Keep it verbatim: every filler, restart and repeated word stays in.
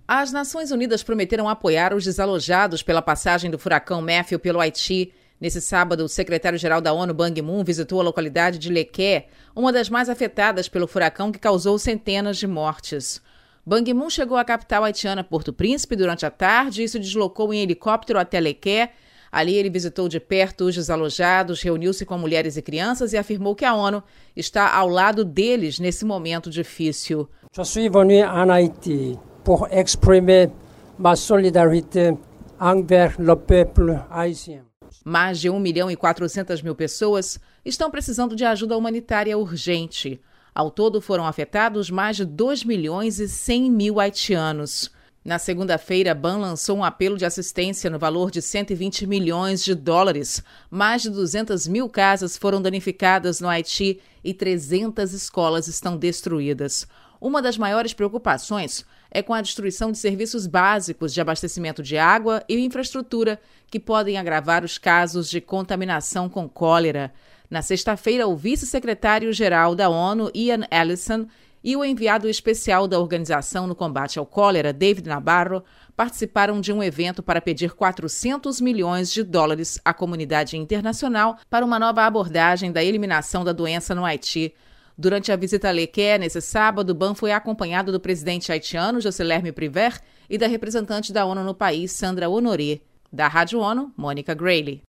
As Nações Unidas prometeram apoiar os desalojados pela passagem do furacão Matthew pelo Haiti. Nesse sábado, o secretário-geral da ONU, Ban Ki-moon, visitou a localidade de Lequé, uma das mais afetadas pelo furacão que causou centenas de mortes. Ban Ki-moon chegou à capital haitiana Porto Príncipe durante a tarde e se deslocou em helicóptero até Lequé. Ali ele visitou de perto os desalojados, reuniu-se com mulheres e crianças e afirmou que a ONU está ao lado deles nesse momento difícil. Je suis venu en Haïti pour exprimer ma solidarité envers le peuple haïtien. Mais de um milhão e quatrocentas mil pessoas estão precisando de ajuda humanitária urgente. Ao todo foram afetados mais de dois milhões e cem mil haitianos. Na segunda-feira, Ban lançou um apelo de assistência no valor de cento e vinte milhões de dólares. Mais de duzentas mil casas foram danificadas no Haiti e trezentas escolas estão destruídas. Uma das maiores preocupações é com a destruição de serviços básicos de abastecimento de água e infraestrutura que podem agravar os casos de contaminação com cólera. Na sexta-feira, o vice-secretário-geral da ONU, Ian Ellison, e o enviado especial da Organização no Combate ao Cólera, David Nabarro, participaram de um evento para pedir quatrocentos milhões de dólares à comunidade internacional para uma nova abordagem da eliminação da doença no Haiti. Durante a visita a Lequé, nesse sábado, Ban foi acompanhado do presidente haitiano, Jocelerme Priver, e da representante da ONU no país, Sandra Honoré. Da Rádio ONU, Mônica Grayle.